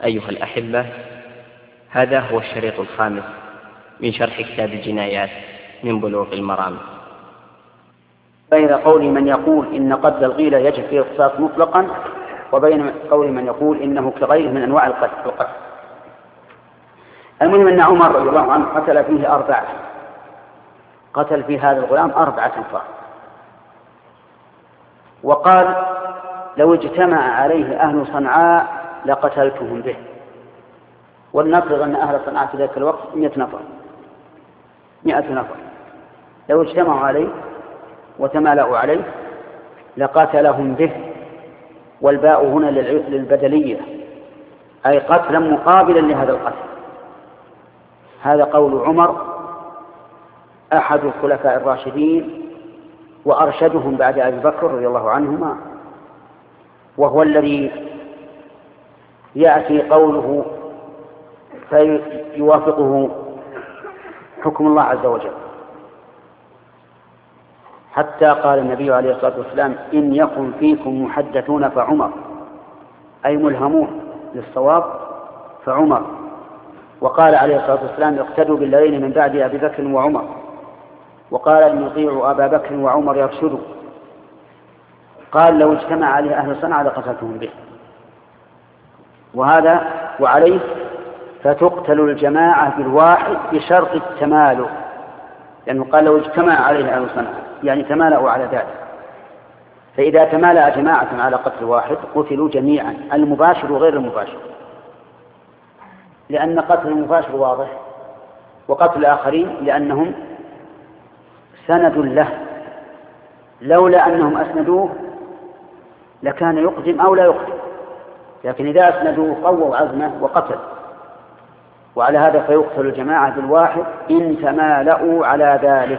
أيها الأحبة، هذا هو الشريط الخامس من شرح كتاب الجنايات من بلوغ المرام. بين قول من يقول إن قتل الغيلة يجب فيه القصاص مطلقا، وبين قول من يقول إنه كغيره من أنواع القتل. المهم أن عمر رضي الله عنه قتل فيه 4، قتل في هذا الغلام 4 أنفار، وقال لو اجتمع عليه أهل صنعاء لقتلتهم به. ولنفرض أن أهل صنعاء في ذلك الوقت 100 نفر، لو اجتمعوا عليه وتمالأوا عليه لقتلهم به، والباء هنا للبدلية، أي قتلا مقابلا لهذا القتل. هذا قول عمر أحد الخلفاء الراشدين وأرشدهم بعد أبي بكر رضي الله عنهما، وهو الذي يأتي قوله فيوافقه حكم الله عز وجل، حتى قال النبي عليه الصلاة والسلام إن يكن فيكم محدثون فعمر، أي ملهمون للصواب فعمر. وقال عليه الصلاة والسلام اقتدوا بالذين من بعد أبي بكر وعمر، وقال إن يطيعوا أبا بكر وعمر يرشدوا. قال لو اجتمع عليه أهل صنعاء لقتلتهم به. وهذا وعليه فتقتل الجماعة بالواحد بشرط التمالؤ، لأنه قال لو اجتمع عليه أهل صنعاء يعني تمالأوا على ذلك، فإذا تمالأ جماعة على قتل واحد قتلوا جميعا، المباشر وغير المباشر، لأن قتل المباشر واضح، وقتل الآخرين لأنهم سند له، لولا أنهم أسندوه لكان يقدم أو لا يقدم، لكن إذا أسندوه قووا عزمه وقتل. وعلى هذا فيقتل الجماعة بالواحد إن تمالأوا على ذلك.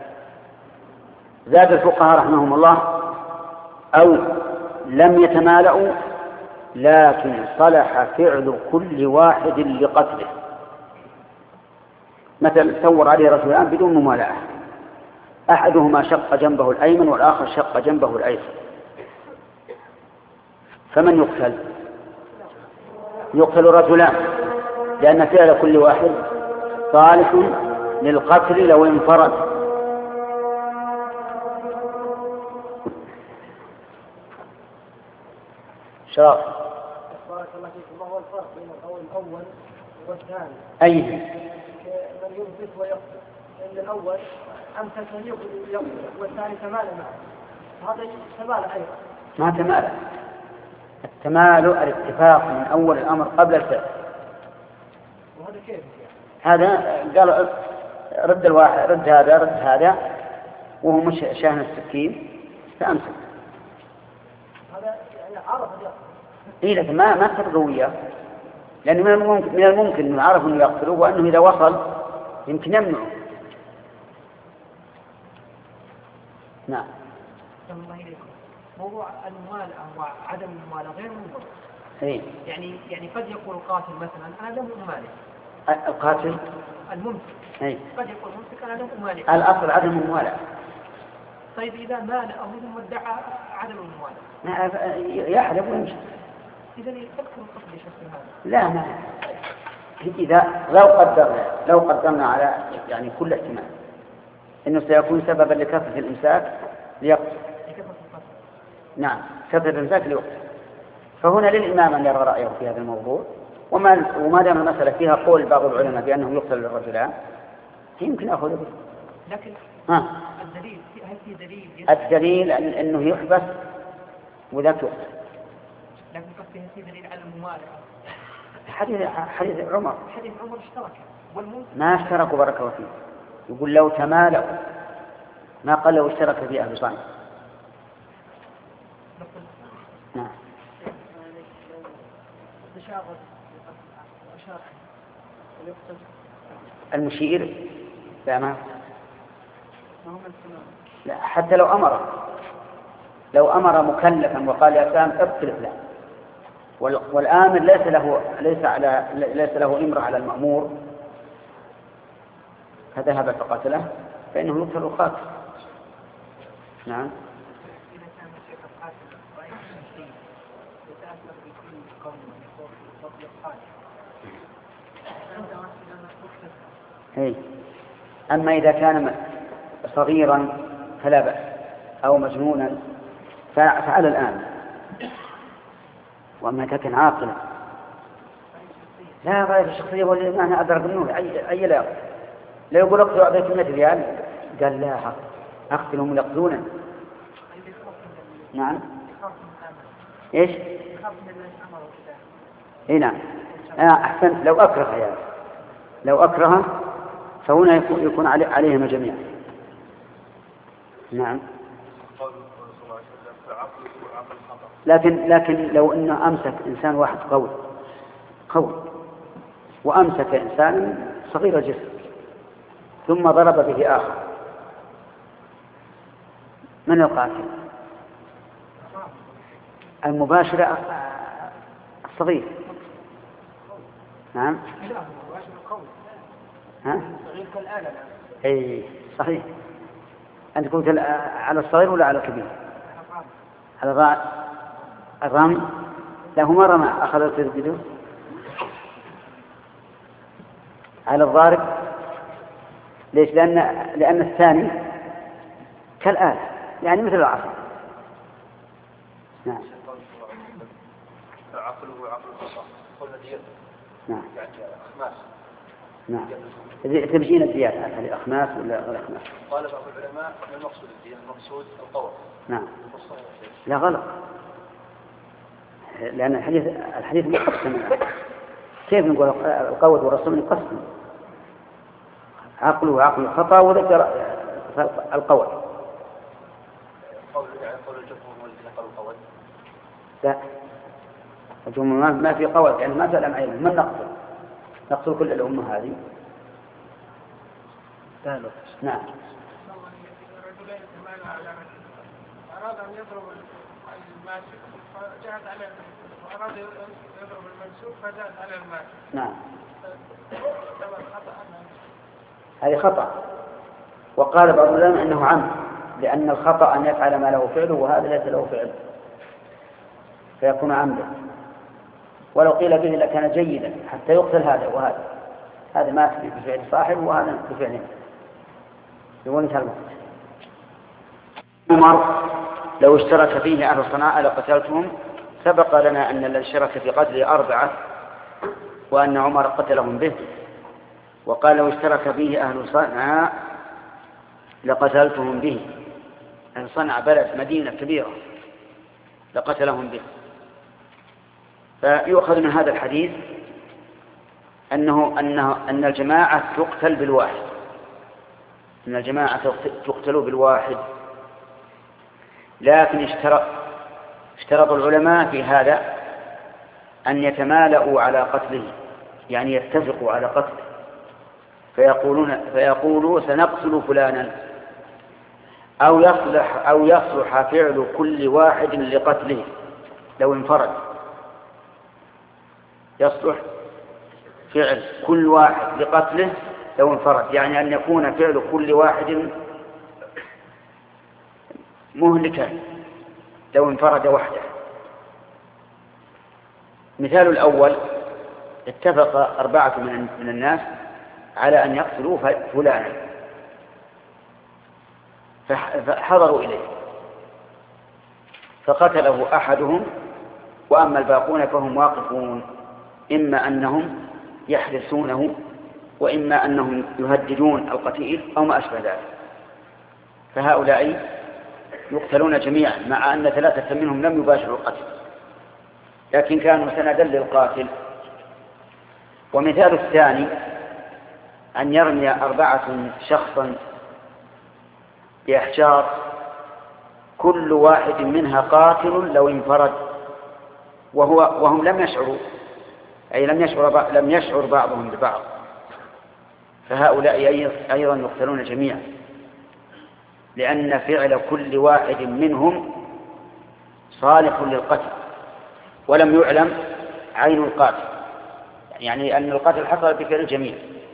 زاد الفقهاء رحمهم الله أو لم يتمالأوا لكن صلح فعل كل واحد لقتله. مثل ثور عليه رجلان بدون ممالأة، أحدهما شق جنبه الأيمن والآخر شق جنبه الأيسر، فمن يقتل؟ يقتل الرجلان، لأن فعل كل واحد صالح للقتل لو انفرد. شرف بارك الله فيكم. ما هو الفرق بين القول الأول والثاني؟ أي من ينفث ويقتل، لأن الأول أمسك من يقتل والثاني تمالأ معه، هذا تمالأ أيضا. ما تمالأ، التمالؤ الاتفاق من أول الأمر قبل الفعل. وهذا كيف؟ هذا قال رد الواحد، رد هذا وهو مش شاهن السكين فأمسك. هذا يعني عرف اليقتل. إيه لكن ما تفرقوا وياه، لأنه من الممكن أنه عرف أنه يقتله، وأنه إذا وصل يمكن يمنعه. نعم. الله إليكم. موضوع الموالأة وعدم الموالأة غير منضبط. إيه. يعني قد يقول القاتل مثلا أنا لم أمالئ. القاتل الممسك. إيه. قد يقول الممسك أنا لم أمالئ. الأصل عدم الموالأة. طيب إذا مالأه ثم ادعى عدم الموالأة. يحلف ويمشي. إذا يفكر القتل بشكل هذا. لا ما. إذا لو قدرنا على يعني كل احتمال إنه سيكون سببا لكثرة الإمساك ليقتل. نعم، كثرة الإمساك ليقتل. فهنا للإمام أن يرى رأيه في هذا الموضوع، وما دام المسألة فيها قول بعض العلماء بأنه يقتل الرجلان يمكن أخذ به. لكن الدليل هل في دليل؟ الدليل أنه يحبس وذاك يقتل. لكن قد في دليل على الممالئة. حديث عمر اشترك ما اشتركوا بارك الله فيه. يقول لو تمالأوا، ما قال لو اشترك في أهل صنعاء. نعم. المشير لا حتى لو أمر مكلفا وقال يا فلان اقتل فلان، والآمر ليس له إمرة على المأمور، فذهب فقتله فإنه يقتل القاتل. نعم. إيه. أما إذا كان صغيرا فلا بأس، أو مجنونا فعلى الآن. وأما إذا كان عاقلا لا غير الشخصية والإيمان أدرك منه أي لا يقول اقتلوا أبيكم 100 ريال قال لا أقتلهم يقتلونا. نعم. إيش؟ إيه نعم. أحسنت. لو أكره يعني لو أكره فهنا يكون عليهم جميعا. نعم. لكن لو أنه أمسك إنسان واحد قوي وأمسك إنسان صغير الجسم ثم ضرب به آخر، من القاتل؟ المباشر الصغير. نعم. ها؟ أي صحيح. أنت قلت على الصغير ولا على الكبير؟ على الرمي. له مرة ما أخذت الفيديو على الضارب. ليش؟ لأن الثاني كالآلة يعني مثل العصا. نعم. عقله عقل الخطأ قلنا ديته. نعم. يعني أخماس. نعم. تبجين الديات هل الأخماس ولا غير أخماس؟ قال بعض العلماء ما المقصود الدية؟ المقصود القول. نعم. لا غلط، لأن الحديث مقسم. كيف نقول القول والرسول يقسم؟ عقله عقل الخطأ وذكر القول. قول الجمهور والذين قالوا القول. لا، الجمهور ما في قول، يعني ما سأل عن من نقتل كل الأمة هذه. نعم. رجلين تمالا على رجل أراد أن يضرب الماسك فجاءت عليه وأراد يضرب المنسوب فجاءت عليه الماسك. نعم. هذه خطأ. وقال بعض العلماء أنه عمد، لأن الخطأ أن يفعل ما له فعله وهذا ليس له فعل فيكون عمدا. ولو قيل به لكان جيدا حتى يقتل هذا وهذا. هذا مات بفعل صاحب وهذا بفعله. يقول انتهى الوقت. عمر لو اشترك فيه أهل صنعاء لقتلتهم. سبق لنا أن الذي اشترك في قتل 4 وأن عمر قتلهم به. وقال لو اشترك فيه أهل صنعاء لقتلتهم به. أهل صنعاء بلد مدينة كبيرة لقتلهم به. فيؤخذ من هذا الحديث أن الجماعة تقتل بالواحد. أن الجماعة تقتل بالواحد. لكن اشترط العلماء في هذا أن يتمالؤوا على قتله، يعني يتفقوا على قتله، فيقولوا سنقتل فلانا، أو يصلح فعل كل واحد لقتله لو انفرد. يصلح فعل كل واحد لقتله لو انفرد، يعني أن يكون فعل كل واحد مهلكا لو انفرد وحده. مثال الأول: اتفق 4 من الناس على أن يقتلوا فلانا فحضروا إليه فقتله أحدهم، وأما الباقون فهم واقفون، إما أنهم يحرسونه وإما أنهم يهددون القتيل أو ما أشبه ذلك. فهؤلاء يقتلون جميعا، مع أن 3 منهم لم يباشروا القتل لكن كانوا سندا للقاتل. ومثال الثاني: أن يرمي 4 شخصا بأحجار كل واحد منها قاتل لو انفرد وهم لم يشعروا، أي لم يشعر بعضهم ببعض، فهؤلاء أيضا يقتلون جميعا، لأن فعل كل واحد منهم صالح للقتل ولم يعلم عين القاتل، يعني أن القتل حصل بفعل الجميع.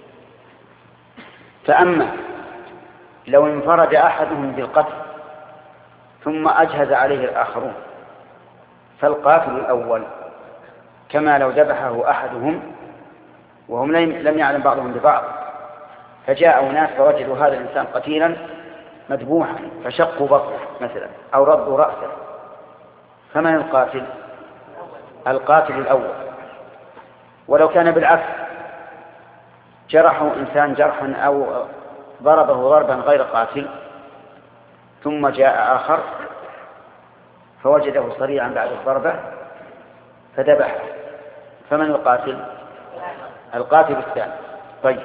فأما لو انفرد أحدهم بالقتل ثم أجهز عليه الآخرون فالقاتل الأول كما لو ذبحه أحدهم وهم لم يعلم بعضهم ببعض، فجاء ناس فوجدوا هذا الإنسان قتيلا مذبوحا فشقوا بطنه مثلا أو ردوا رأسه، فمن القاتل؟ القاتل الأول. ولو كان بالعكس، جرحوا إنسان جرحا أو ضربه ضربا غير قاتل ثم جاء آخر فوجده صريعا بعد الضربة فذبحه، فمن القاتل؟ القاتل الثاني. طيب،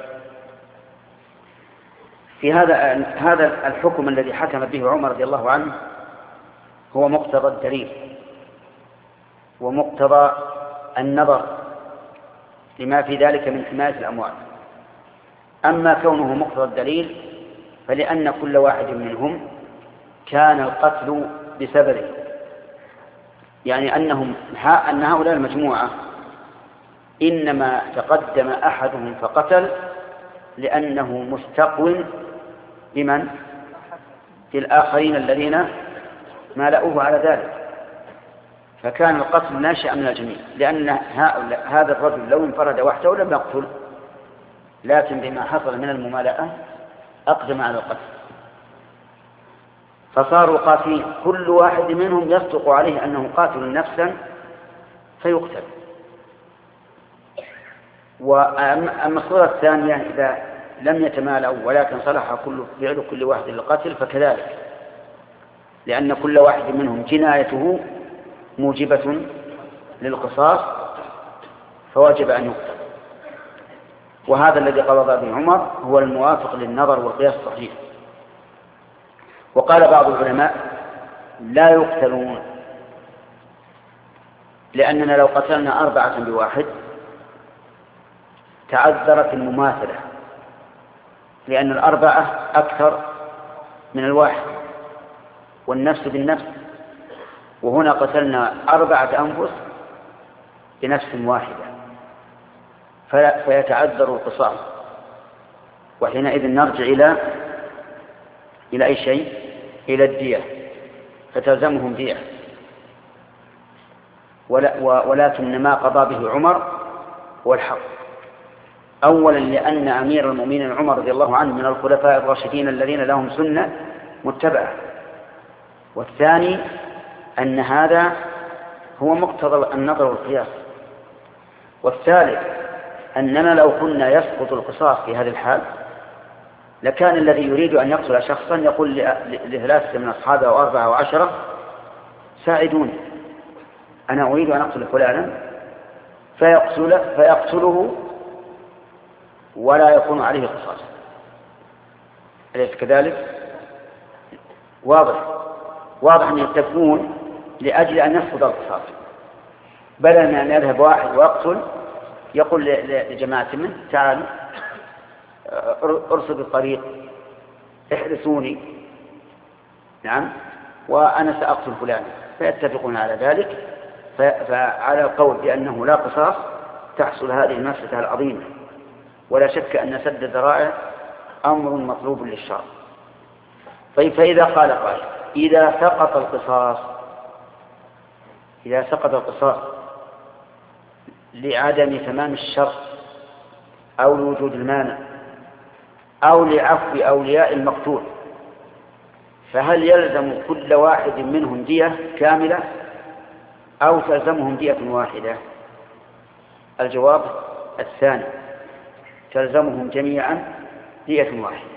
في هذا الحكم الذي حكم به عمر رضي الله عنه هو مقتضى الدليل ومقتضى النظر لما في ذلك من حماية الأموال. أما كونه مقتضى الدليل فلأن كل واحد منهم كان القتل بسببه، يعني أن هؤلاء المجموعة إنما تقدم أحدهم فقتل لأنه مستقو بمن؟ بالآخرين الذين مالؤوه على ذلك، فكان القتل ناشئا من الجميع، لأن هذا الرجل لو انفرد وحده لم يقتل، لكن بما حصل من الممالأة أقدم على القتل، فصاروا قاتلين، كل واحد منهم يصدق عليه أنه قاتل نفسا فيقتل. وأما الصورة الثانية إذا لم يتمالأوا ولكن صلح فعل كل واحد للقتل فكذلك، لأن كل واحد منهم جنايته موجبة للقصاص فواجب أن يقتل. وهذا الذي قضى به عمر هو الموافق للنظر والقياس الصحيح. وقال بعض العلماء لا يقتلون، لأننا لو قتلنا 4 بواحد تعذرت المماثلة، لأن 4 أكثر من الواحد والنفس بالنفس، وهنا قتلنا 4 أنفس بنفس واحدة فيتعذر القصاص، وحينئذ نرجع إلى أي شيء؟ إلى الدية، فتلزمهم دية. ولكن ما قضى به عمر هو الحق، أولا لأن أمير المؤمنين عمر رضي الله عنه من الخلفاء الراشدين الذين لهم سنة متبعة، والثاني أن هذا هو مقتضى النظر والقياس، والثالث أننا لو كنا يسقط القصاص في هذه الحال لكان الذي يريد أن يقتل شخصا يقول ل3 من أصحابه أو 4 أو 10 ساعدوني، أنا أريد أن أقتل فلانا، فيقتله ولا يكون عليه قصاص. أليس كذلك؟ واضح أن يتفقون لأجل أن يسقط القصاص، بدل من أن يذهب واحد ويقتل يقول لجماعة منه تعالوا ارصدوا الطريق احرسوني، نعم، وأنا سأقتل فلانا، فيتفقون على ذلك. فعلى القول بأنه لا قصاص تحصل هذه المفسدة العظيمة، ولا شك أن سد الذرائع أمر مطلوب للشرع. طيب، فإذا قال قائل إذا سقط القصاص لعدم تمام الشرط أو لوجود المانع أو لعفو أولياء المقتول، فهل يلزم كل واحد منهم دية كاملة أو تلزمهم دية واحدة؟ الجواب الثاني، تلزمهم جميعا دية واحدة،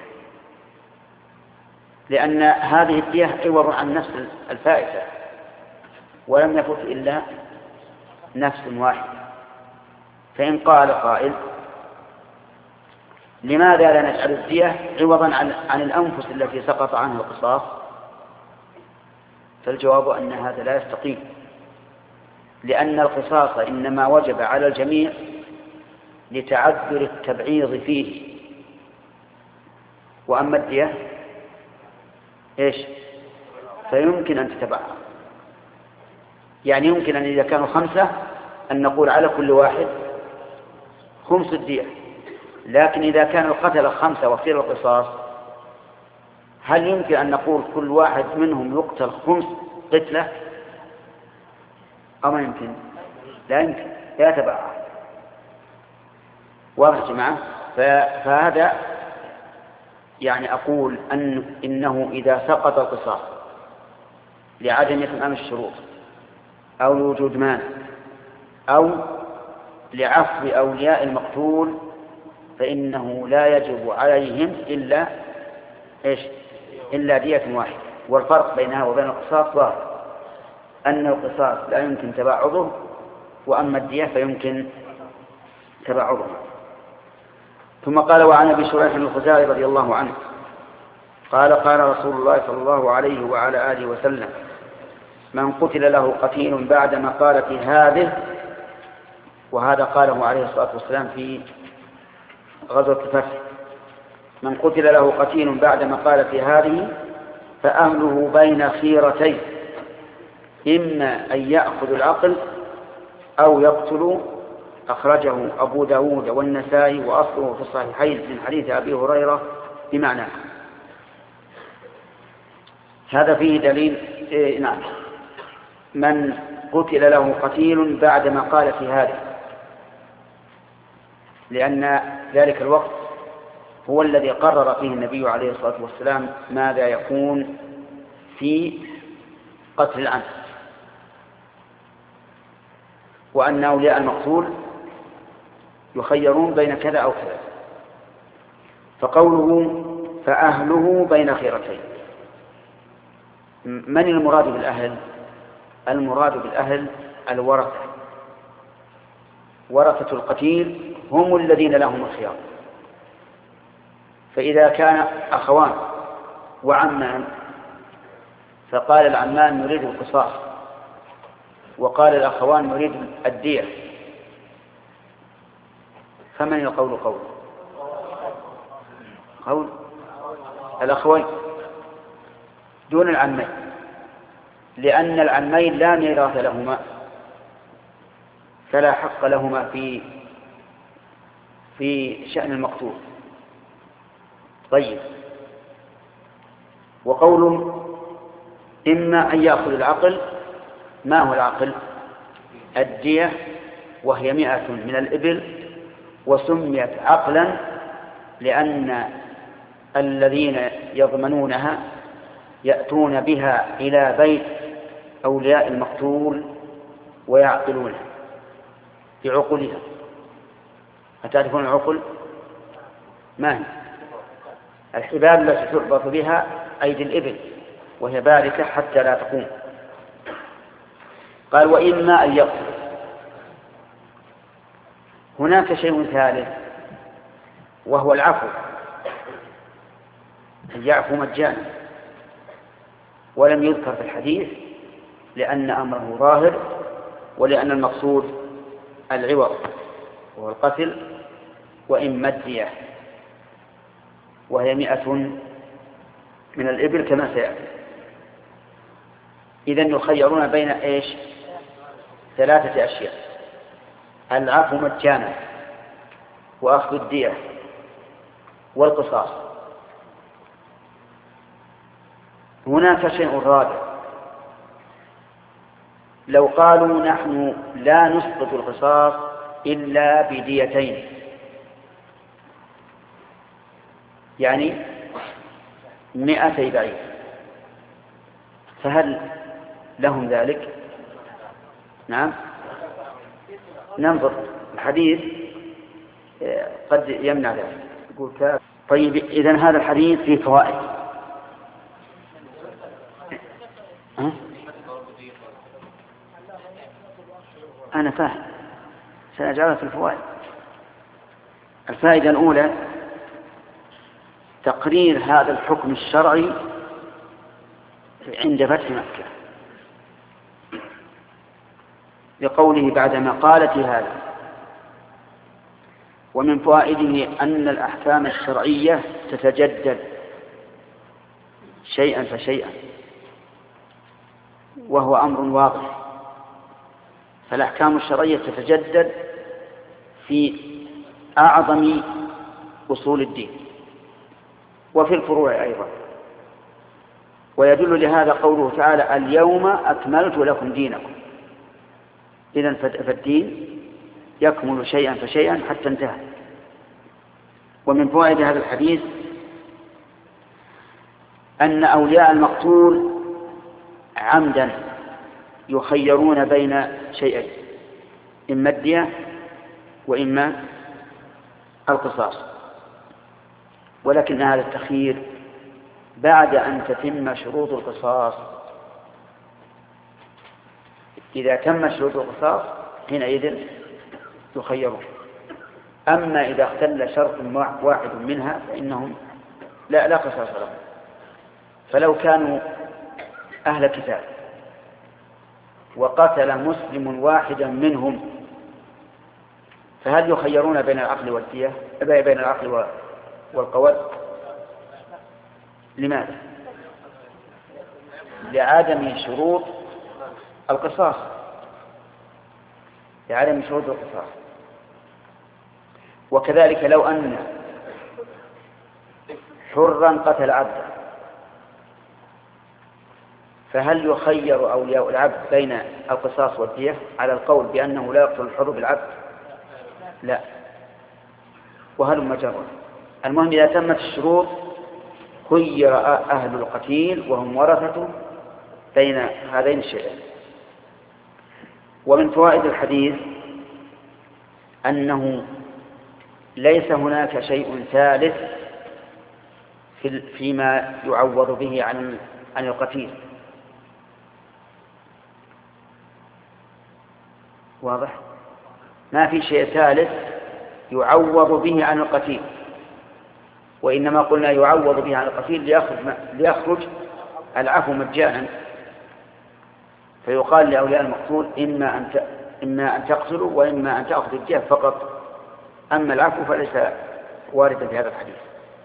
لأن هذه الدية عوض عن نفس الفائتة، ولم يفت إلا نفس واحدة. فإن قال قائل لماذا لا نجعل الدية عوضا عن الأنفس التي سقط عنها القصاص؟ فالجواب أن هذا لا يستقيم، لأن القصاص إنما وجب على الجميع لتعذر التبعيض فيه، وأما الدية إيش؟ فيمكن أن تتبعها، يعني يمكن أن إذا كانوا 5 أن نقول على كل واحد 5 الدية، لكن إذا كان القتل 5 وقتل القصاص هل يمكن أن نقول كل واحد منهم يقتل 5 قتلة؟ أو ما يمكن؟ لا يمكن، يتبعها. واضح يا جماعة؟ فهذا يعني أقول إنه إذا سقط القصاص لعدم إتمام الشروط أو لوجود مانع أو لعفو أولياء المقتول فإنه لا يجب عليهم إلا دية واحدة. والفرق بينها وبين القصاص ظاهر، أن القصاص لا يمكن تباعده، وأما الدية فيمكن تباعده. ثم قال: وعن أبي شريح الخزاعي رضي الله عنه قال: قال رسول الله صلى الله عليه وعلى آله وسلم: من قتل له قتيل بعد مقالة هذه، وهذا قاله عليه الصلاة والسلام في غزوة الفتح: من قتل له قتيل بعد مقالة هذه فأهله بين خيرتين، إما أن يأخذ العقل أو يقتل. أخرجه أبو داود والنسائي وأصله في الصحيحين من حديث أبي هريرة بمعنى. هذا فيه دليل نعم، من قتل له قتيل بعد مقالة هذه، لأن ذلك الوقت هو الذي قرر فيه النبي عليه الصلاة والسلام ماذا يكون في قتل العمد، وأن أولياء المقتول يخيرون بين كذا أو كذا. فقوله فأهله بين خيرتين، من المراد بالأهل؟ المراد بالأهل الورثة، ورثة القتيل هم الذين لهم الخيار. فإذا كان أخوان وعمان فقال العمان نريد القصاص، وقال الأخوان نريد الدية، فمن القول قول الأخوين دون العمين، لأن العمين لا ميراث لهما، فلا حق لهما في شأن المقتول. طيب، وقول إما أن يأخذ العقل، ما هو العقل؟ الدية، وهي 100 من الإبل، وسميت عقلا لأن الذين يضمنونها يأتون بها إلى بيت أولياء المقتول ويعقلونها بعقولها. أتعرفون العقل؟ ما هي؟ الحبال التي تربط بها أيدي الإبل وهي باركة حتى لا تقوم. قال: وإما أن يقتل. هناك شيء ثالث وهو العفو، أن يعفو مجانا، ولم يذكر في الحديث لأن أمره ظاهر، ولأن المقصود العوض وهو القتل، وإما الدية وهي 100 من الإبل كما سيأتي. إذن يخيرون بين إيش؟ 3 أشياء: العفو مجانا، وأخذ الدية، والقصاص. هناك شيء رابع: لو قالوا نحن لا نسقط القصاص إلا بديتين، يعني 200 بعير، فهل لهم ذلك؟ نعم، ننظر الحديث قد يمنع ذلك. يقول طيب، إذن هذا الحديث فيه فوائد. أنا فاهم، سنجعلها في الفوائد. الفائدة الأولى: تقرير هذا الحكم الشرعي عند فتح مكة، لقوله بعد مقالة هذا. ومن فوائده أن الأحكام الشرعية تتجدد شيئا فشيئا، وهو أمر واضح. فالأحكام الشرعية تتجدد في أعظم أصول الدين وفي الفروع أيضا. ويدل لهذا قوله تعالى: اليوم أكملت لكم دينكم. إذن فالدين يكمل شيئا فشيئا حتى انتهى. ومن فوائد هذا الحديث أن أولياء المقتول عمدا يخيرون بين شيئين، إما الدية وإما القصاص، ولكن هذا التخيير بعد أن تتم شروط القصاص. إذا تم شروط القصاص حينئذ يخيرون. أما إذا اختل شرط واحد منها فإنهم لا قصاص لهم. فلو كانوا أهل كتاب وقتل مسلم واحدا منهم فهل يخيرون بين العقل والدية، بين العقل والقول؟ لماذا؟ لعدم شروط القصاص، لعدم شروط القصاص. وكذلك لو أن حرا قتل عبدا فهل يخير أولياء العبد بين القصاص والدية على القول بأنه لا يقتل الحر بالعبد؟ لا. وهل مجرد. المهم إذا تمت الشروط خير أهل القتيل وهم ورثته بين هذين الشيئين. ومن فوائد الحديث أنه ليس هناك شيء ثالث فيما يعوض به عن القتيل. واضح؟ ما في شيء ثالث يعوض به عن القتيل، وإنما قلنا يعوض به عن القتيل ليخرج العفو مجانا، فيقال لأولياء المقتول إما أن تقتلوا وإما أن تأخذوا الدية فقط، أما العفو فليس واردا في هذا الحديث.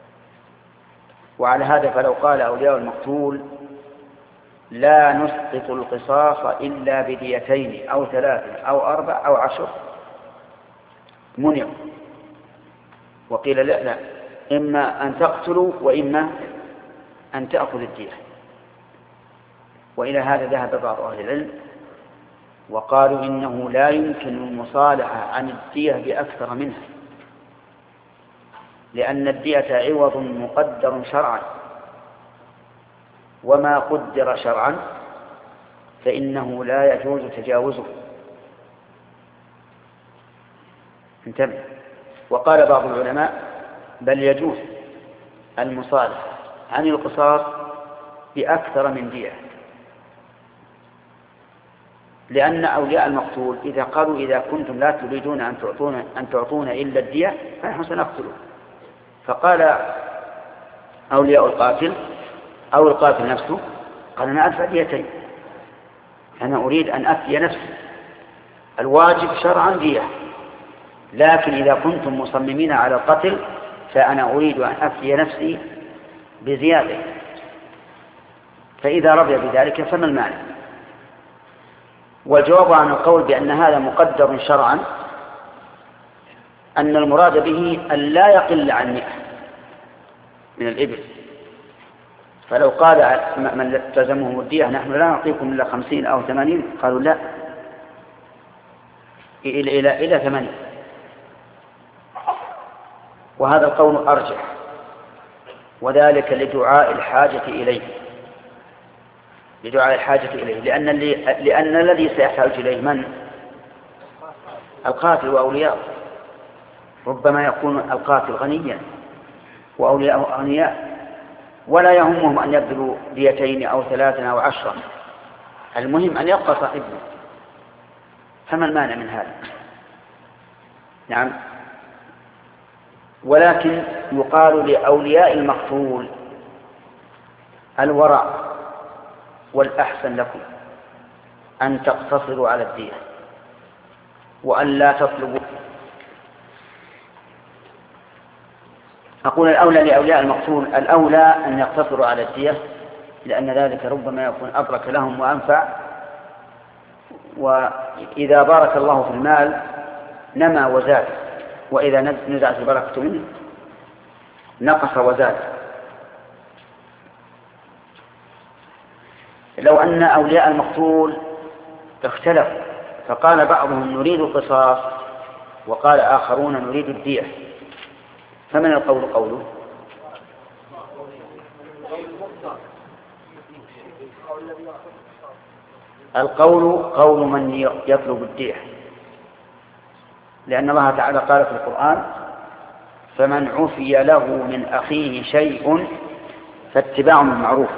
وعلى هذا فلو قال أولياء المقتول لا نسقط القصاص إلا بديتين أو 3 أو 4 أو 10 منعوا، وقيل لا، إما أن تقتلوا وإما أن تأخذ الدية. وإلى هذا ذهب بعض أهل العلم وقالوا إنه لا يمكن المصالحة عن الدية بأكثر منها، لأن الدية عوض مقدر شرعا، وما قدر شرعا فإنه لا يجوز تجاوزه. انتبه. وقال بعض العلماء بل يجوز المصالحة عن القصاص بأكثر من دية، لأن أولياء المقتول إذا قالوا إذا كنتم لا تريدون أن تعطونا إلا الدية فنحن سنقتله، فقال أولياء القاتل أو القاتل نفسه قال أنا أدفع ديتين، أنا أريد أن أفدي نفسي، الواجب شرعا دية، لكن إذا كنتم مصممين على القتل فأنا أريد أن أفدي نفسي بزيادة. فإذا رضي بذلك فما المانع؟ والجواب عن القول بأن هذا مقدر شرعا أن المراد به أن لا يقل عن 100 من الإبل. فلو قال من التزمهم الدية نحن لا نعطيكم إلا 50 أو 80 قالوا لا، إلى 80. وهذا القول أرجح، وذلك لدعاء الحاجة إليه، لأن الذي سيحتاج إليه من؟ القاتل وأولياءه. ربما يكون القاتل غنيا وأولياءه أغنياء ولا يهمهم أن يبذلوا ديتين أو 3 أو 10، المهم أن يبقى صاحبه، فما المانع من هذا؟ نعم. ولكن يقال لأولياء المقتول الورع والأحسن لكم أن تقتصروا على الدية وأن لا تطلبوا. أقول الأولى لأولياء المقتول الأولى أن يقتصروا على الدية، لأن ذلك ربما يكون أبرك لهم وأنفع، وإذا بارك الله في المال نمى وزاد، وإذا نزعت البركة منه نقص وزاد. لو أن أولياء المقتول اختلفوا فقال بعضهم نريد القصاص وقال آخرون نريد الدية، فمن القول قوله؟ القول قول من يطلب الدية، لأن الله تعالى قال في القرآن: فمن عفي له من أخيه شيء فاتباع بالمعروف.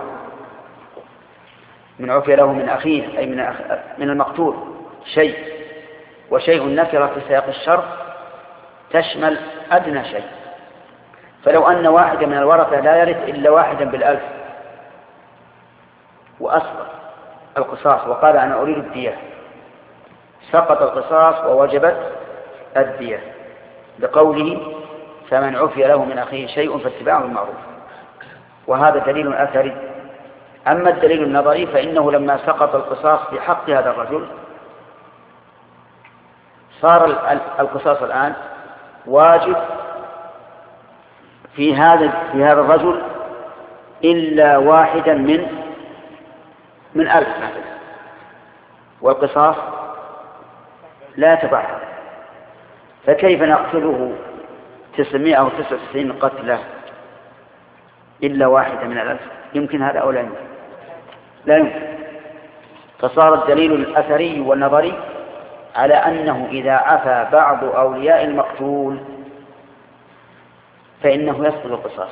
من عفي له من أخيه أي من المقتول شيء، وشيء نكرة في سياق الشرط تشمل أدنى شيء. فلو أن واحدا من الورثة لا يرث إلا واحدا بالألف وأسقط القصاص وقال أنا أريد الدية، سقط القصاص ووجبت الدية بقوله: فمن عفي له من أخيه شيء فاتباع بالمعروف. وهذا دليل أثري. أما الدليل النظري فإنه لما سقط القصاص في حق هذا الرجل صار القصاص الآن واجب في هذا الرجل إلا واحدا من 1000 مثلا، والقصاص لا يتبعها. فكيف نقتله 999 قتلة إلا واحدة من 1000؟ يمكن هذا أو لا يمكن؟ لا يمكن. فصار الدليل الأثري والنظري على أنه إذا عفى بعض أولياء المقتول فإنه يسقط القصاص.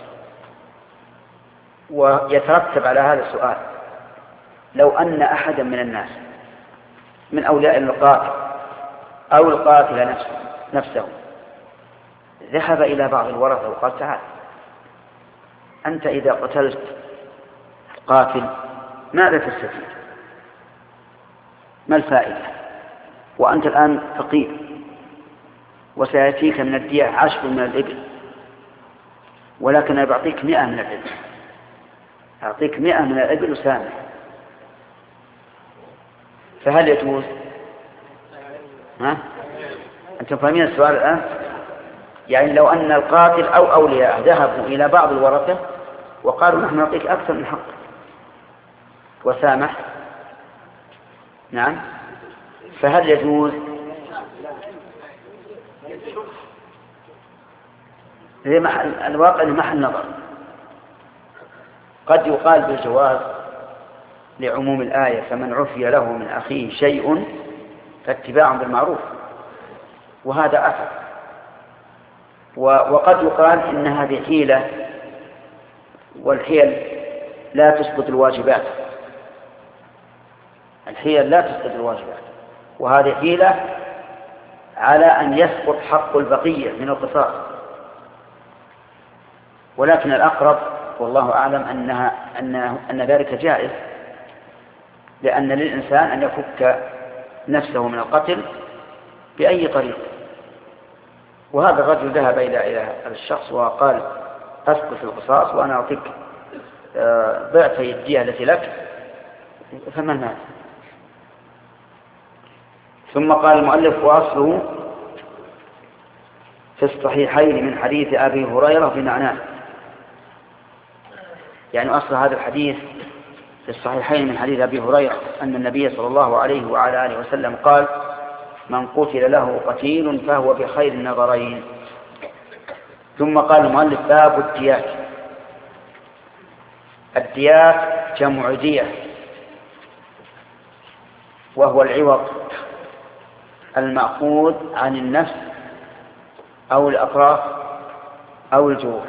ويترتب على هذا السؤال: لو أن أحدا من الناس من أولياء القاتل أو القاتل نفسه ذهب إلى بعض الورثة وقال: تعال أنت إذا قتلت قاتل ماذا تستفيد؟ ما الفائدة؟ وأنت الآن فقير وسيأتيك من الدية 10 من الإبل، ولكن أنا بعطيك 100 من الإبل، أعطيك 100 من الإبل وسامح، فهل يجوز؟ أنتم فاهمين السؤال الآن؟ يعني لو أن القاتل أو أولياء ذهبوا إلى بعض الورثة وقالوا: نحن نعطيك أكثر من حق وسامح، نعم، فهل يجوز؟ الواقع محل نظر. قد يقال بالجواز لعموم الآية: فمن عفي له من أخيه شيء فاتباع بالمعروف، وهذا أثر. وقد يقال إن هذه حيلة، والحيل لا تسقط الواجبات، الحيل لا تسقط الواجبات، وهذه حيلة على أن يسقط حق البقية من القصاص. ولكن الأقرب والله أعلم أن ذلك جائز، لأن للإنسان أن يفك نفسه من القتل بأي طريق. وهذا الرجل ذهب إلى الشخص وقال: أسقط القصاص وأنا أعطيك ضعف الدية التي لك، فمن مات. ثم قال المؤلف: وأصله في الصحيحين من حديث أبي هريرة بمعناه. يعني أصل هذا الحديث في الصحيحين من حديث أبي هريرة أن النبي صلى الله عليه وعلى آله وسلم قال: من قتل له قتيل فهو بخير النظرين. ثم قال المؤلف: باب الديات. الديات جمع دية، وهو العوض المأخوذ عن النفس أو الأطراف أو الجروح.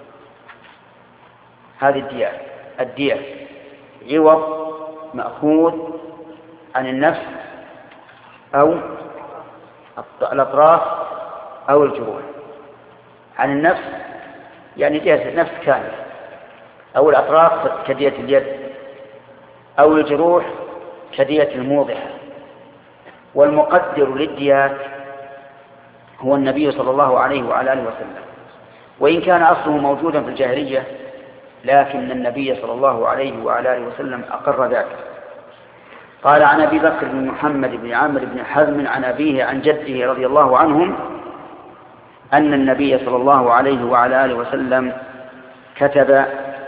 هذه الدية عوض مأخوذ عن النفس أو الأطراف أو الجروح. عن النفس يعني دية النفس كاملة، أو الأطراف كدية اليد، أو الجروح كدية الموضحة. والمقدر للديات هو النبي صلى الله عليه وعلى آله وسلم، وإن كان أصله موجودا في الجاهلية، لكن النبي صلى الله عليه وعلى آله وسلم أقر ذلك. قال: عن أبي بكر بن محمد بن عامر بن حزم عن أبيه عن جده رضي الله عنهم أن النبي صلى الله عليه وعلى آله وسلم كتب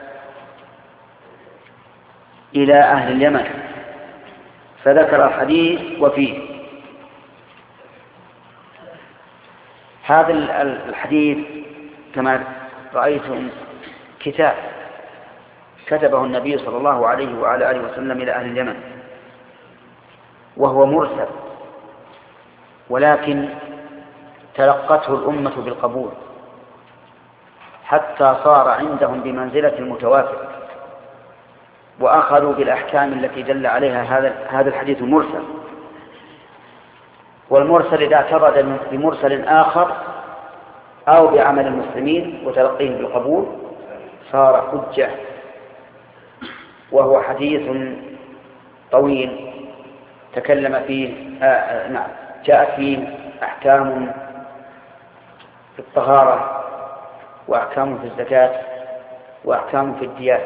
إلى أهل اليمن فذكر الحديث وفيه: هذا الحديث كما رأيتم كتاب كتبه النبي صلى الله عليه وعلى آله وسلم إلى أهل اليمن، وهو مرسل، ولكن تلقته الأمة بالقبول حتى صار عندهم بمنزلة المتواتر، وأخذوا بالأحكام التي دل عليها هذا الحديث المرسل. والمرسل إذا اعترض بمرسل آخر أو بعمل المسلمين وتلقيه بالقبول صار حجة. وهو حديث طويل تكلم فيه جاءت فيه أحكام في الطهارة، وأحكام في الزكاة، وأحكام في الديات.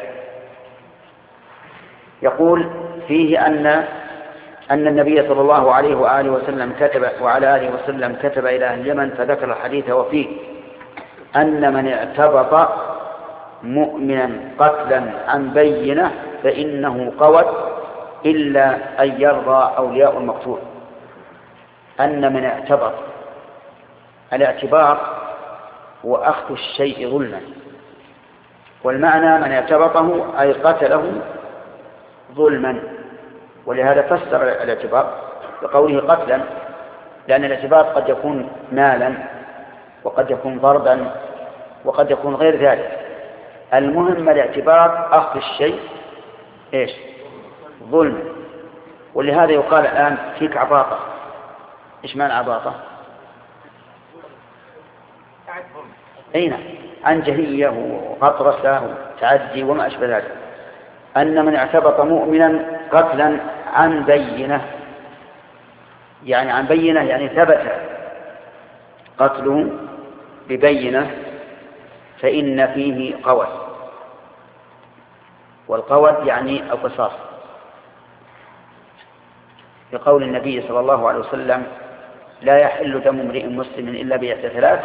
يقول فيه أن النبي صلى الله عليه وآله وسلم كتب إلى أهل اليمن، فذكر الحديث وفيه أن من اعتبط مؤمنا قتلا عن بينة فإنه قوت إلا أن يرضى أولياء المقتول. أن من اعتبط، الاعتبار هو أخذ الشيء ظلما، والمعنى من اعتبطه أي قتله ظلما. ولهذا فسر الاعتبار بقوله قتلا، لأن الاعتبار قد يكون مالا، وقد يكون ضربا، وقد يكون غير ذلك. المهم الاعتبار أخذ الشيء ظلما. ولهذا يقال الآن فيك عباطة. إيش معنى عباطة؟ أين عنجهية وغطرسة وتعدي وما أشبه ذلك. أن من اعتبط مؤمنا قتلا عن بينة، يعني عن بينة يعني ثبت قتله ببينة، فإن فيه قوت. والقوت يعني القصاص، بقول النبي صلى الله عليه وسلم لا يحل دم امرئ مسلم إلا بإحدى ثلاث: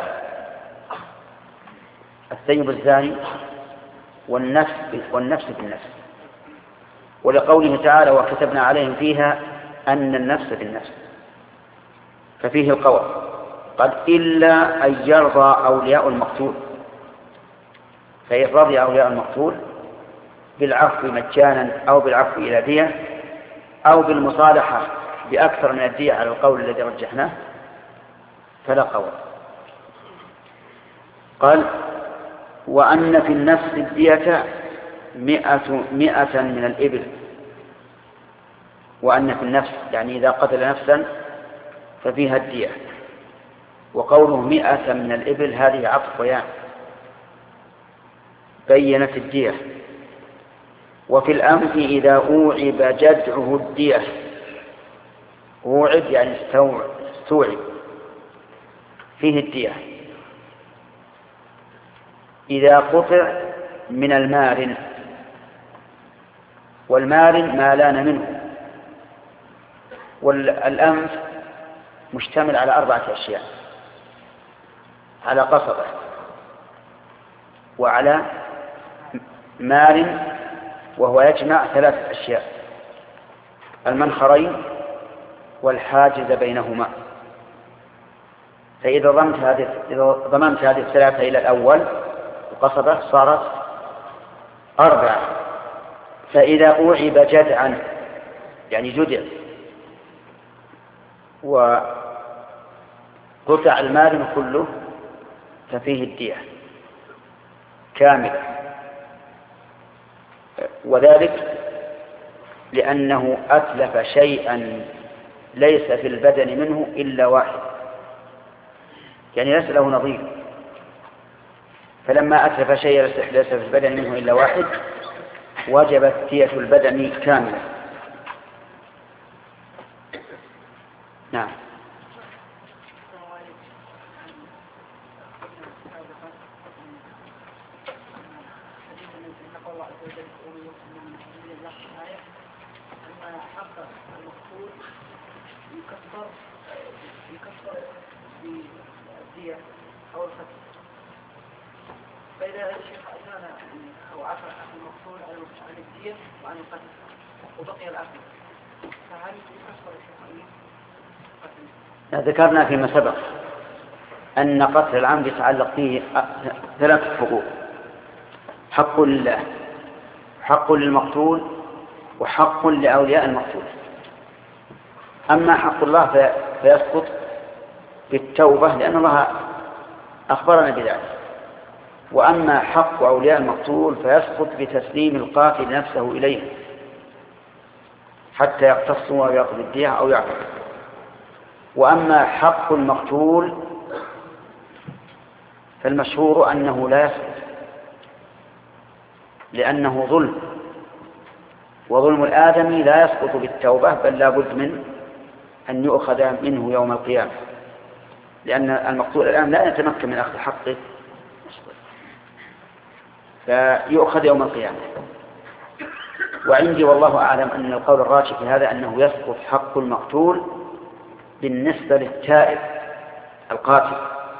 الثيب الزاني، والنفس بالنفس. ولقوله تعالى وكتبنا عليهم فيها أن النفس بالنفس، ففيه القوت. قد إلا أن يرضى أولياء المقتول، فإن رضي أولياء المقتول بالعفو مجانا أو بالعفو إلى دية أو بالمصالحة بأكثر من الدية على القول الذي رجحناه فلا قول. قال وأن في النفس الدية 100 من الإبل. وأن في النفس يعني إذا قتل نفسا ففيها الدية. وقوله 100 من الإبل هذه عطف بيان، بينت الدية. وفي الأنف إذا أوعب جدعه الدية، أوعب يعني استوعب، فيه الدية. إذا قطع من المارن، والمارن ما لان منه. والأنف مشتمل على 4 أشياء: على قصبة، وعلى مارن وهو يجمع 3 أشياء: المنخرين والحاجز بينهما. فإذا ضممت هذه 3 إلى الأول القصبة صارت 4. فإذا أوعب جدعا يعني جدع وقطع المال كله ففيه الدية كاملة. وذلك لأنه أتلف شيئا ليس في البدن منه إلا واحد، يعني ليس له نظير. فلما أتلف شيئا ليس في البدن منه إلا واحد وجبت دية البدن كاملة. نعم. بالدية أو القتل. فإذا الشيخ أتانا أو عفى المقتول عن الدية وعن القتل وبقي العفو، فهل يكفر الشيخ؟ ذكرنا فيما سبق أن قتل العمد يتعلق فيه 3 حقوق: حق لله، حق للمقتول، وحق لأولياء المقتول. أما حق الله فيسقط بالتوبة لأن الله أخبرنا بذلك، وأما حق أولياء المقتول فيسقط بتسليم القاتل نفسه إليه حتى يقتصوا ويأخذ الدية أو يعفو. وأما حق المقتول فالمشهور أنه لا يسقط لأنه ظلم، وظلم الآدمي لا يسقط بالتوبة بل لا بد من أن يؤخذ منه يوم القيامة، لأن المقتول الآن لا يتمكن من أخذ حقه فيؤخذ يوم القيامة. وعندي والله أعلم أن القول الراجح في هذا أنه يسقط حق المقتول بالنسبة للتائب القاتل،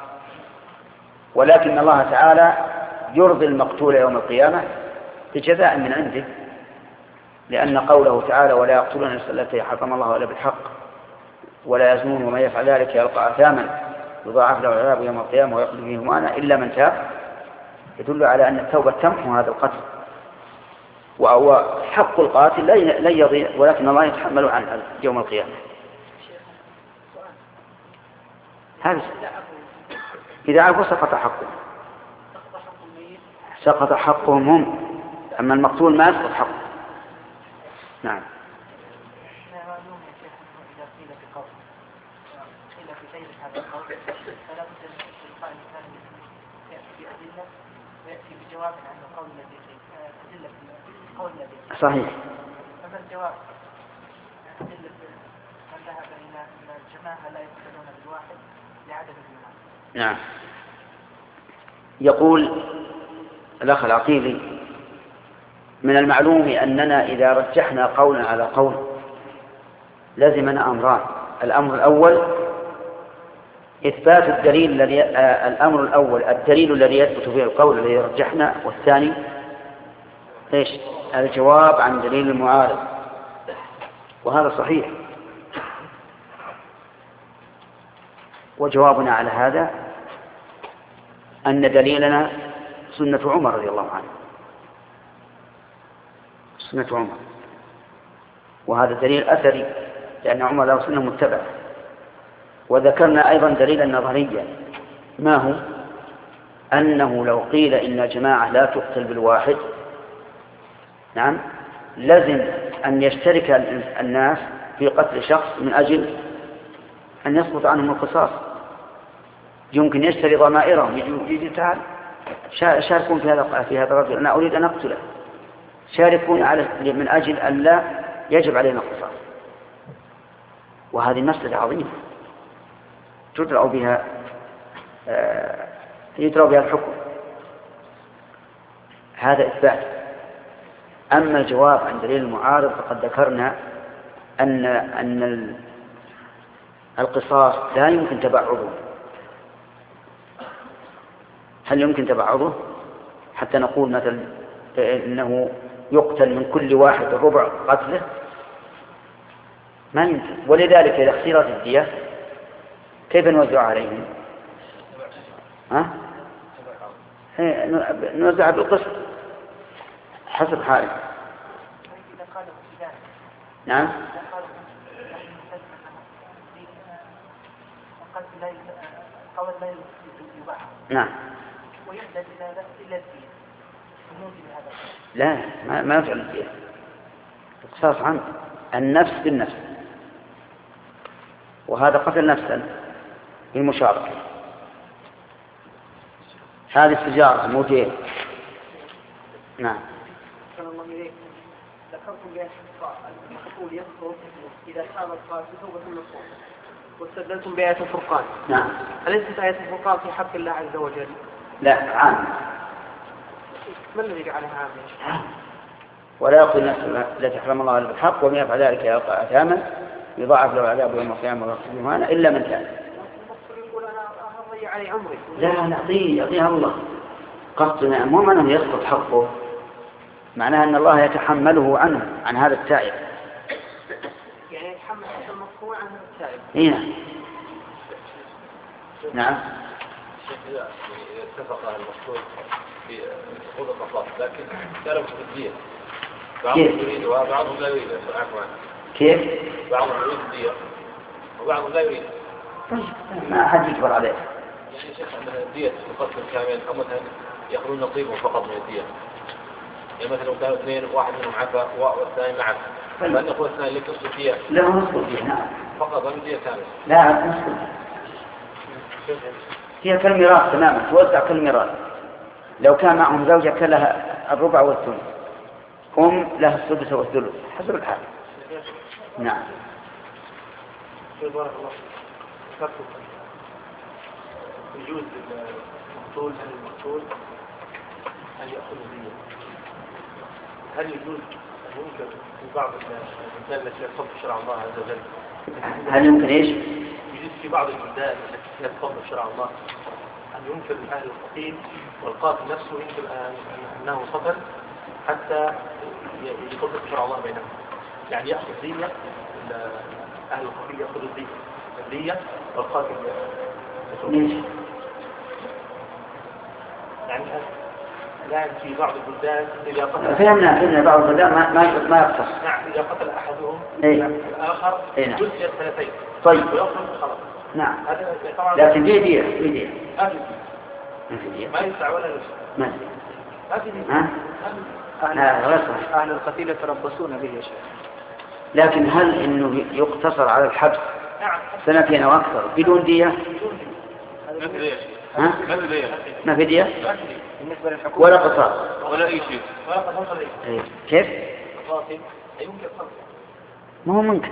ولكن الله تعالى يرضي المقتول يوم القيامة بجزاء من عنده، لأن قوله تعالى: ولا يقتلون النفس التي حرم الله إلا بالحق ولا يزنون ومن يفعل ذلك يلقى أثاما يضاعف له العذاب يوم القيامة ويخلد فيه مهانا إلا من تاب، يدل على أن التوبة تمحو هذا القتل. وحق القاتل لا يضيع، ولكن الله يتحمل عنه يوم القيامة. هذا إذا عرفوا سقط حقه، سقط حقهم هم، أما المقتول ما يسقط حقه. نعم. صحيح. هذا الجواب أدلة من ذهب إلى الجماعة لا يقتلون بالواحد لعدد الجماعة. نعم. يقول الأخ العقيلي: من المعلوم أننا إذا رجحنا قولا على قول لزمنا أمران: الأمر الأول إثبات الدليل الأمر الأول الدليل الذي يثبت فيه القول الذي رجحنا، والثاني إيش؟ الجواب عن دليل المعارض. وهذا صحيح. وجوابنا على هذا أن دليلنا سنة عمر رضي الله عنه، سنة عمر، وهذا دليل أثري لأن عمر له سنة متبعة. وذكرنا أيضا دليلا نظريا، ما هو؟ أنه لو قيل إن جماعة لا تقتل بالواحد، نعم، لازم أن يشترك الناس في قتل شخص من أجل أن يسقط عنهم القصاص. يمكن يشتري ضمائرهم، يجي تعال شاركون في هذا الرجل، أنا أريد أن أقتله، شاركون من أجل أن لا يجب علينا القصاص. وهذه مسألة عظيمة يدرأ بها الحكم. هذا إثبات. أما الجواب عن دليل المعارض فقد ذكرنا أن القصاص لا يمكن تبعضه. هل يمكن تبعضه حتى نقول مثلا إنه يقتل من كل واحد ربع قتله؟ ما يمكن. ولذلك إذا اختيرت الدية كيف نوزع عليهم؟ نوزع بالقسط حسب حاله. نعم. نعم. لا، ما يفعل الدية. القصاص عن النفس بالنفس، وهذا قتل نفسا بالمشاركة. هذه السجارة موتين. نعم. ذكرتم بأن المقتول يسقط إذا كان القاتل توبة المقتول، واستدلتم بآية الفرقان. نعم. أليست آية الفرقان في حق الله عز وجل؟ لا، عام. ما الذي جعلها عامة؟ ولا يقتل نفسه التي حرم الله إلا بالحق ومن يفعل ذلك يلقى أثاما يضاعف له العذاب يوم القيامة ويخلد فيه مهانا إلا من تاب. يقول أنا أضيع علي عمري. لا، يعطيها الله. قصدنا مو معناه يسقط حقه، معناها أن الله يتحمله عنه عن هذا التائب. يعني يتحمل حق المقطوع عن هذا التائب. إيه. نعم. إذا اتفق المقصود في حقوق المطلق لكن كانوا في الدية بعضهم يريدها وبعضهم لا يريدها. عفوا كيف؟ بعضهم يريد الدية وبعضهم لا يريد. ما حد يجبر عليه. يعني شيخ أن الدية تقسم كامل أو مثلا يأخذون نصيبهم فقط من الدية. يعني مثلا كانوا اثنين واحد منهم عفا والثاني ما عفا. فأن يقول الثاني لك نصف الدية. لا نصف الدية نعم. فقط من الدية كامل. لا نصف الدية. هي كالميراث تماما توزع كالميراث. لو كان معهم زوجة كلها الربع والثلث لها السدس والثلث حسب الحال. نعم. بارك الله فيكم. يجوز المقتول أن يأخذ الدية. هل يجوز ممكن في بعض البلدان التي يطبق شرع الله عز وجل؟ هل يمكن ايش؟ يجوز في بعض البلدان التي يطبق شرع الله أن ينكر الأهل القتيل والقاتل نفسه يمكن أنه قتل حتى يطبق شرع الله بينهم. يعني يأخذ دية أهل القتيل يأخذ الدية والقاتل ليش؟ يعني الآن في بعض البلدان إذا قتل فهمنا بعض البلدان ما يقتص. نعم إذا قتل أحدهم الآخر جزء سنتين. طيب. ويخرج خلاص. نعم. هذا طبعا. لكن في دية. ما يدفع ولا يدفع. ما في دية. أهل القتيل يتربصون به يا شيخ. لكن هل إنه يقتصر على الحبس نعم. سنتين أو أكثر بدون دية؟ ما في دية؟ بالنسبة للحكومة ولا قصاص ولا أي شيء. ولا قصاص ولا أي شيء. كيف؟ قاتل يمكن قتل. ما هو ممكن.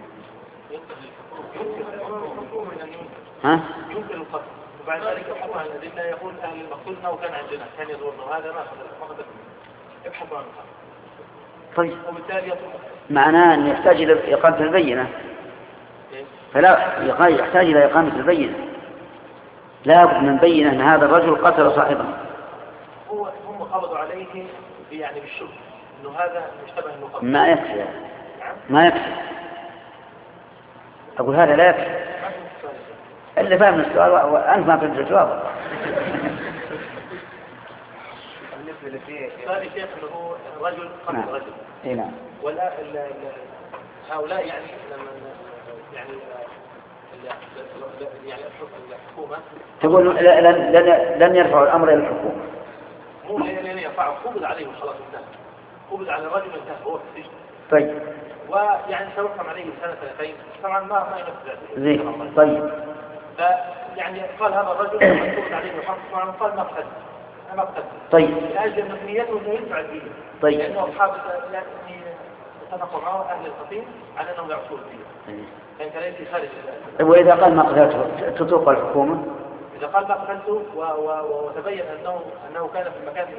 يمكن القتل. وبعد ذلك يبحث عن الأدلة يقول أهل المقتول أنه كان عندنا كان يزورنا وهذا ما قدر يبحث عن القتل. طيب. وبالتالي معناه أن يحتاج إلى إقامة البينة. فلا يحتاج إلى إقامة البينة. لا بد من بينة أن هذا الرجل قتل صاحبه. هم قبضوا عليه يعني بالشبه إنه هذا مشتبه إنه قتل. ما يكفي. ما يكفي. أقول هذا لا يكفي. إلا فهم السؤال وأنت ما فهمت الجواب. ثاني شيخ أنه هو رجل قتل رجل. نعم. ولا هؤلاء يعني الحكومة تقول لن يرفعوا الأمر إلى الحكومة. مو لن يرفعوا قبض عليه وخلاص انتهى. قبض على الرجل انتهى هو في السجن. طيب. ويعني سيحكم عليه سنة سنتين طبعا ما ينفذ. زين. طيب. يعني قال هذا الرجل قبض عليه وحكم طبعا قال ما قتل. طيب. لأجل أن نيته انه يدفع الدين. طيب. لأنه أصحاب يعني اتفقوا معه أهل القتيل على أنهم يعطوا الدين. كان ليس خارج. وإذا قال ما قتلته تطوق الحكومة؟ إذا قال ما قتلته وتبين أنه كان في المكان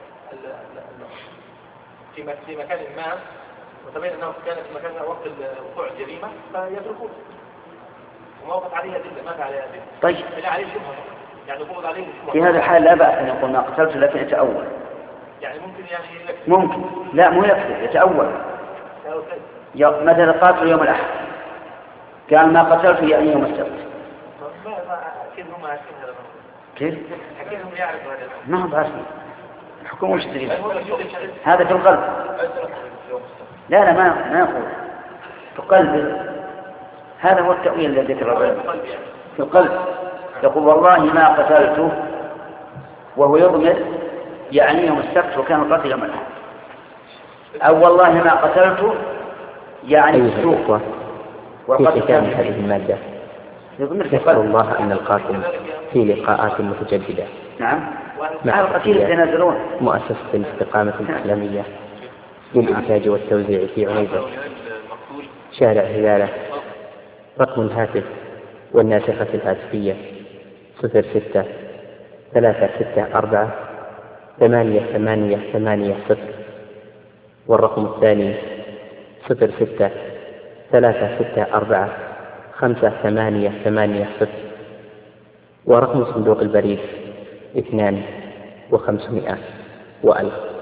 في مكان ما وتبين أنه كان في مكان وقت وقوع الجريمة فيتركوه وما وقت عليه أدلة ما عليه أدلة. طيب. إلا عليه شبهة يعني قبض عليه شبهة. في هذا الحال لا بأس أن يقول ما قتلته لكن يتأول. يعني ممكن يعني ممكن. لا مو يكفي يتأول. مثلا قاتل يوم الأحد قال ما قتلته يعني يوم السبت. أكيد هم عارفين هذا. كيف؟ أكيد هم يعرفوا هذا. ما هم عارفين. الحكومة وش تدري؟ هذا في القلب. لا ما يقول في قلبه. هذا هو التأويل الذي ذكره في القلب. يقول والله ما قتلته وهو يضمر يعني يوم السبت وكان القتل يوم الأحد. أو والله ما قتلته يعني السوق. في ختام هذه المادة نسأل الله أن نلقاكم في لقاءات متجددة. نعم. مع القتيل يتنازلون. مؤسسة الاستقامة الإسلامية للإنتاج والتوزيع في عنيزة شارع هلالة. رقم الهاتف والناسخة الهاتفية 06-364-8880 والرقم الثاني 06-364-5880 ورقم صندوق البريد 2500 و1000.